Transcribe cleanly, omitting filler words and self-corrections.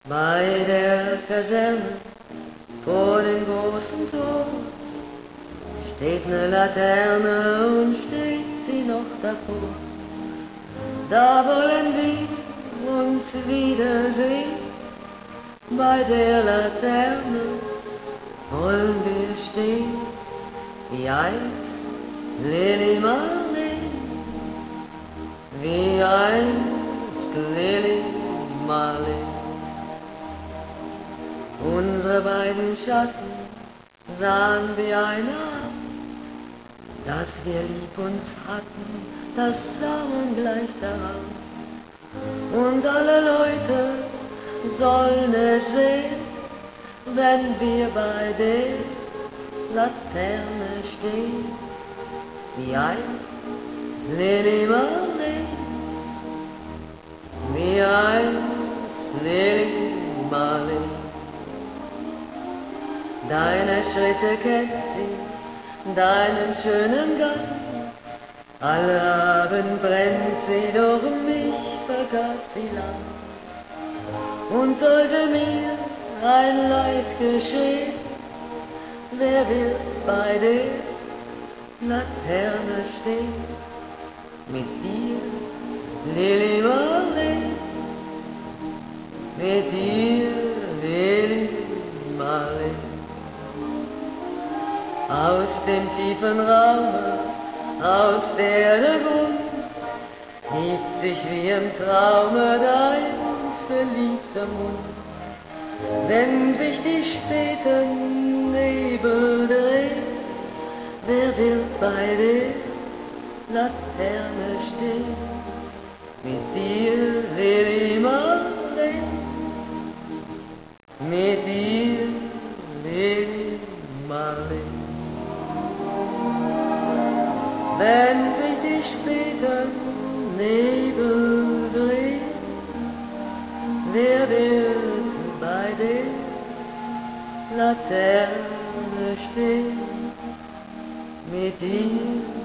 Bei der Kaserne vor dem großen Tor steht ne Laterne und steht sie noch davor. Da wollen wir uns wiedersehen, bei der Laterne wollen wir stehen, wie einst Lili Marleen, wie einst Lili Marleen. Unsere beiden Schatten sahen wie eine an, dass wir lieb uns hatten, das sah man gleich daran. Und alle Leute sollen es sehen, wenn wir bei der Laterne stehen, wie einst Lili Marleen, wie einst Lili Marleen. Deine Schritte kennt sie, deinen schönen Gang. Alle Abend brennt sie, doch mich vergaß sie lang. Und sollte mir ein Leid geschehen, wer wird bei der Laterne stehen? Mit dir, Lili Marleen, mit dir, Lili Marleen. Aus dem tiefen Raume, aus der Grund, hebt sich wie im Traume dein verliebter Mund. Wenn sich die späten Nebel drehen, wer wird bei der Laterne stehen? Mit dir, Lili Marleen, mit dir, Lili Marleen. Wenn sich die späten Nebel drehen, wer wird bei der Laterne stehen? Mit dir,